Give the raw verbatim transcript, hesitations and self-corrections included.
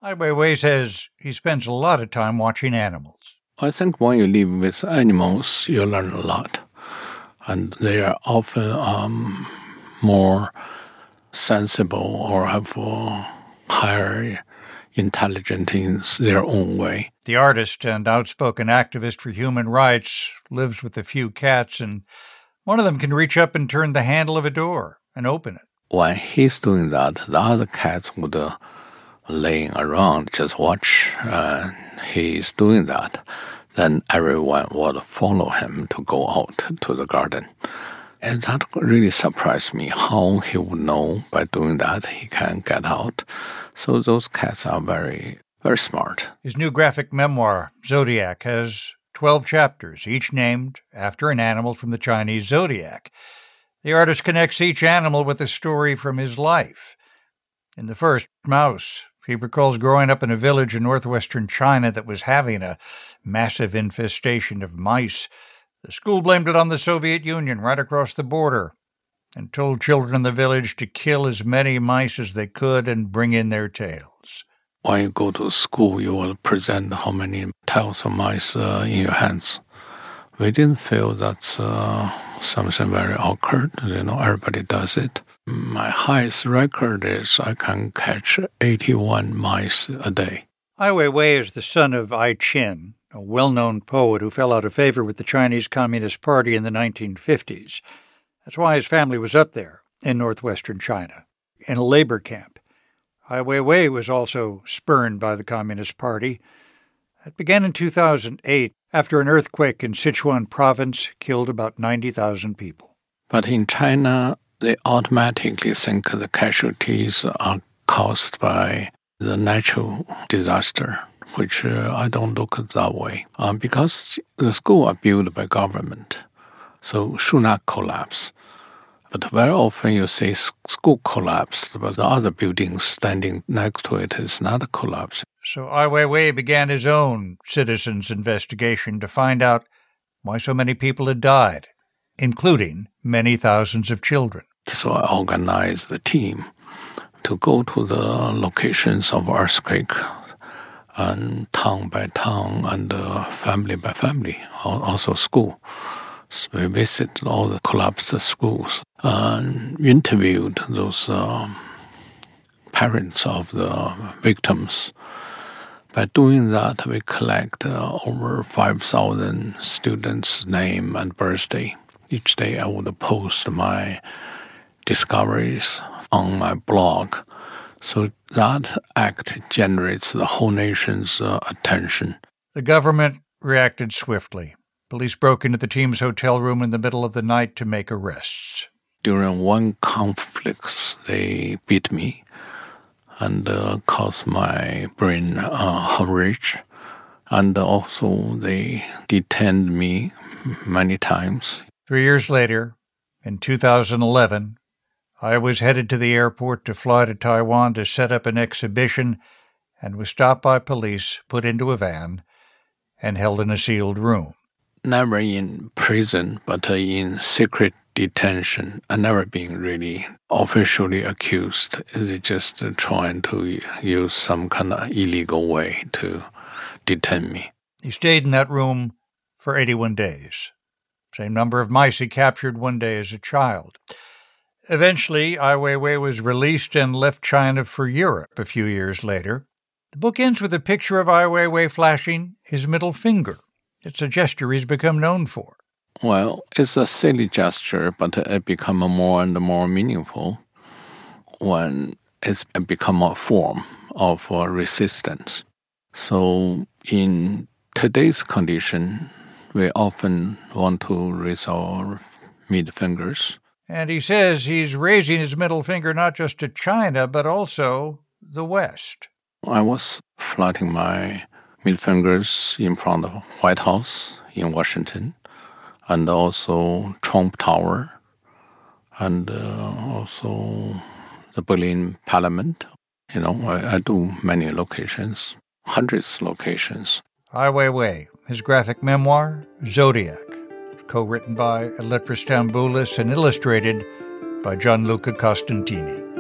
Ai Weiwei says he spends a lot of time watching animals. I think when you live with animals, you learn a lot. And they are often um, more sensible or have a higher intelligence in their own way. The artist and outspoken activist for human rights lives with a few cats, and one of them can reach up and turn the handle of a door and open it. When he's doing that, the other cats would uh, laying around, just watch uh, he's doing that. Then everyone would follow him to go out to the garden. And that really surprised me, how he would know by doing that he can get out. So those cats are very, very smart. His new graphic memoir, Zodiac, has twelve chapters, each named after an animal from the Chinese zodiac. The artist connects each animal with a story from his life. In the first, Mouse, he recalls growing up in a village in northwestern China that was having a massive infestation of mice. The school blamed it on the Soviet Union right across the border and told children in the village to kill as many mice as they could and bring in their tails. When you go to school, you will present how many tails of mice uh, in your hands. We didn't feel that's uh, something very awkward. You know, everybody does it. My highest record is I can catch eighty-one mice a day. Ai Weiwei is the son of Ai Qin, a well-known poet who fell out of favor with the Chinese Communist Party in the nineteen fifties. That's why his family was up there in northwestern China, in a labor camp. Ai Weiwei was also spurned by the Communist Party. That began in two thousand eight, after an earthquake in Sichuan province killed about ninety thousand people. But in China, they automatically think the casualties are caused by the natural disaster, which uh, I don't look at that way. Um, because the school are built by government, so should not collapse. But very often you say school collapsed, but the other building standing next to it is not collapsing. So Ai Weiwei began his own citizens' investigation to find out why so many people had died, including many thousands of children. So I organized the team to go to the locations of earthquake, and town by town and uh, family by family, also school. So we visited all the collapsed schools and interviewed those uh, parents of the victims. By doing that, we collect uh, over five thousand students' name and birthday. Each day I would post my discoveries on my blog. So that act generates the whole nation's uh, attention. The government reacted swiftly. Police broke into the team's hotel room in the middle of the night to make arrests. During one conflict, they beat me and uh, caused my brain uh, hemorrhage. And also they detained me many times. Three years later, in two thousand eleven, I was headed to the airport to fly to Taiwan to set up an exhibition and was stopped by police, put into a van, and held in a sealed room. Never in prison, but uh, in secret detention. I never been really officially accused. They just uh, trying to use some kind of illegal way to detain me. He stayed in that room for eighty-one days. Same number of mice he captured one day as a child. Eventually, Ai Weiwei was released and left China for Europe a few years later. The book ends with a picture of Ai Weiwei flashing his middle finger. It's a gesture he's become known for. Well, it's a silly gesture, but it becomes more and more meaningful when it's become a form of uh, resistance. So in today's condition, we often want to raise our middle fingers. And he says he's raising his middle finger not just to China, but also the West. I was flaunting my middle fingers in front of the White House in Washington, and also Trump Tower, and uh, also the Berlin Parliament. You know, I, I do many locations, hundreds of locations. Ai Weiwei, his graphic memoir, Zodiac, co-written by Eletris Tamboulis and illustrated by Gianluca Costantini.